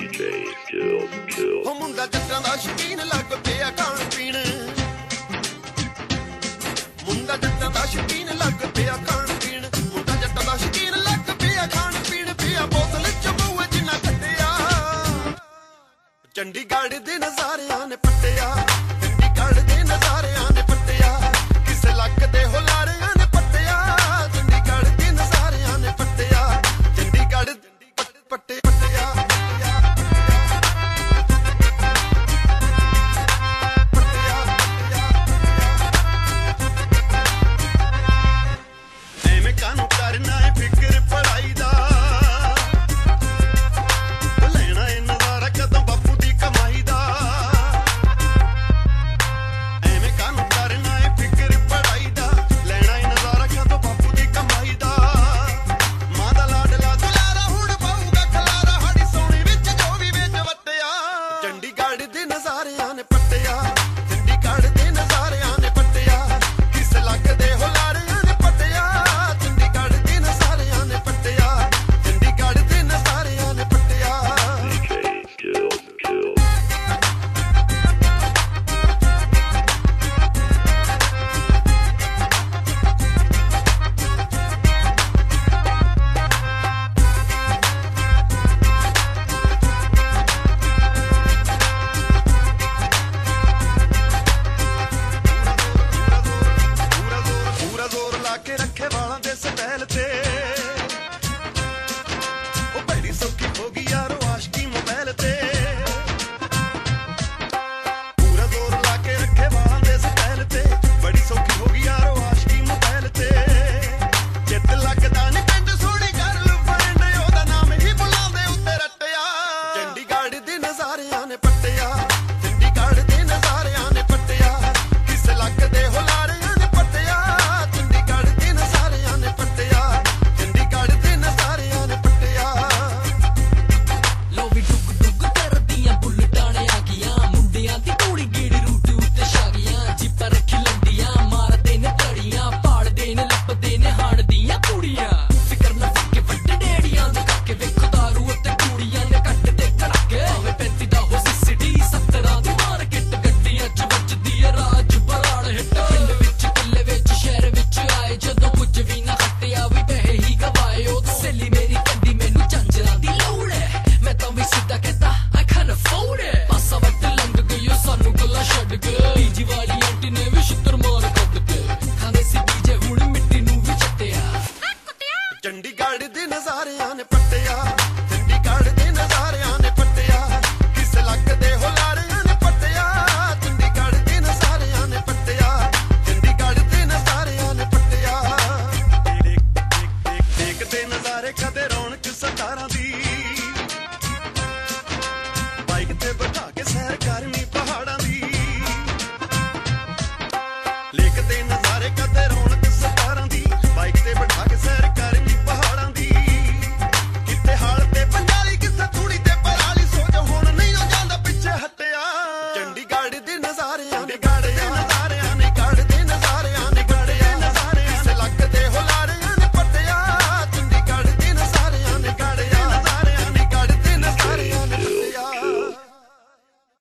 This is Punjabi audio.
ਉਹ ਮੁੰਡਾ ਜੱਟਾਂ ਦਾ ਸ਼ੌਕੀਨ ਲੱਗ ਪਿਆ ਖਾਣ ਪੀਣ ਮੁੰਡਾ ਜੱਟਾਂ ਦਾ ਸ਼ੌਕੀਨ ਲੱਗ ਪਿਆ ਖਾਣ ਪੀਣ ਮੁੰਡਾ ਜੱਟਾਂ ਦਾ ਸ਼ੌਕੀਨ ਲੱਗ ਪਿਆ ਖਾਣ ਪੀਣ ਪਿਆ ਬੋਤਲ ਚ ਮੂੰਹ ਜਿੰਨਾ ਕੱਟਿਆ ਚੰਡੀਗੜ੍ਹ ਦੇ ਨਜ਼ਾਰਿਆਂ ਨੇ ਪੱਟਿਆ ਚੰਡੀਗੜ੍ਹ ਦੇ ਨਜ਼ਾਰਿਆਂ ਨੇ ਪੱਟਿਆ ਕਿਸੇ ਲੱਕ ਦੇ ਹੁਲਾਰਿਆਂ ਨੇ ਪੱਟਿਆ ਚੰਡੀਗੜ੍ਹ ਦੇ ਨਜ਼ਾਰਿਆਂ ਨੇ ਪੱਟਿਆ ਚੰਡੀਗੜ੍ਹ ਪੱਟਿਆ ਚੰਡੀਗੜ੍ਹ ਦੇ ਨਜ਼ਾਰਿਆਂ ਨੇ ਪੱਟਿਆ ਚੰਡੀਗੜ੍ਹ ਦੇ ਨਜ਼ਾਰਿਆਂ ਨੇ ਪੱਟਿਆ ਕਿਸੇ ਲੱਕ ਦੇ ਹੁਲਾਰਿਆਂ ਨੇ ਪੱਟਿਆ ਚੰਡੀਗੜ੍ਹ ਦੇ ਨਜ਼ਾਰਿਆਂ ਨੇ ਪੱਟਿਆ ਚੰਡੀਗੜ੍ਹ ਦੇ ਨਜ਼ਾਰਿਆਂ ਨੇ ਪੱਟਿਆ ਦੇਖਦੇ ਨਜ਼ਾਰੇ ਕਦੇ ਰੌਣਕ ਸਤਾਰਾਂ ਦੀ ਬਾਈਕ ਤੇ ਬਿਠਾ ਕੇ ਸੈਰ ਕਰਨੀ ਪਹਾੜਾਂ ਦੀ ਦੇਖਦੇ ਨਜ਼ਾਰੇ ਕਦੇ ਰੌਣਕ ਸਤਾਰਾਂ ਦੀ ਬਾਈਕ ਤੇ ਬਿਠਾ ਕੇ ਸੈਰ ਕਰਨੀ ਪਹਾੜਾਂ ਦੀ ਕਿਤੇ ਹਾਲ ਤੇ ਪੰਜਾਲੀ ਕਿਸੇ ਥੂੜੀ ਤੇ ਪਰਾਲੀ ਸੋਚ ਹੁਣ ਨਹੀਂ ਉਹ ਜਾਂਦਾ ਪਿੱਛੇ ਹਟਿਆ ਚੰਡੀਗੜ੍ਹ ਦੇ ਨਜ਼ਾਰਿਆਂ ਦੇ